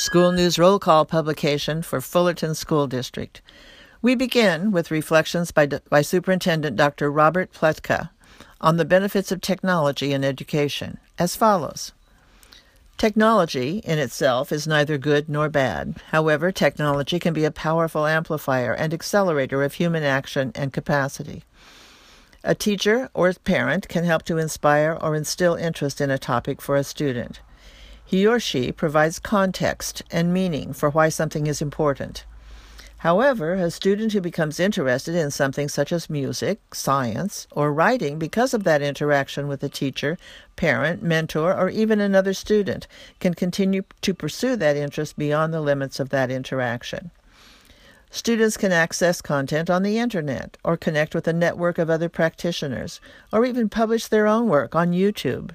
School News Roll Call publication for Fullerton School District. We begin with reflections by Superintendent Dr. Robert Pletka on the benefits of technology in education, as follows. Technology in itself is neither good nor bad. However, technology can be a powerful amplifier and accelerator of human action and capacity. A teacher or parent can help to inspire or instill interest in a topic for a student. He or she provides context and meaning for why something is important. However, a student who becomes interested in something such as music, science, or writing because of that interaction with a teacher, parent, mentor, or even another student can continue to pursue that interest beyond the limits of that interaction. Students can access content on the internet or connect with a network of other practitioners, or even publish their own work on YouTube.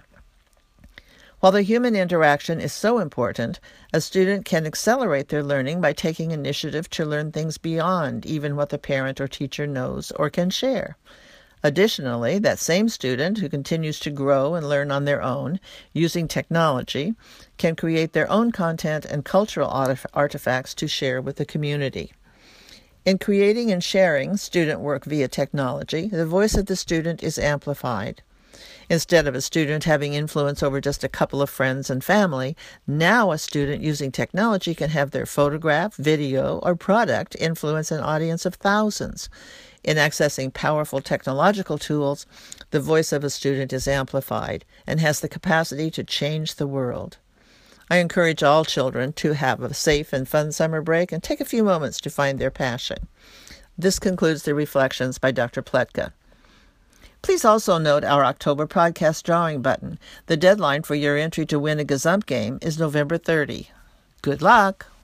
While the human interaction is so important, a student can accelerate their learning by taking initiative to learn things beyond even what the parent or teacher knows or can share. Additionally, that same student who continues to grow and learn on their own using technology can create their own content and cultural artifacts to share with the community. In creating and sharing student work via technology, the voice of the student is amplified. Instead of a student having influence over just a couple of friends and family, now a student using technology can have their photograph, video, or product influence an audience of thousands. In accessing powerful technological tools, the voice of a student is amplified and has the capacity to change the world. I encourage all children to have a safe and fun summer break and take a few moments to find their passion. This concludes the reflections by Dr. Pletka. Please also note our October podcast drawing button. The deadline for your entry to win a Gazump game is November 30. Good luck!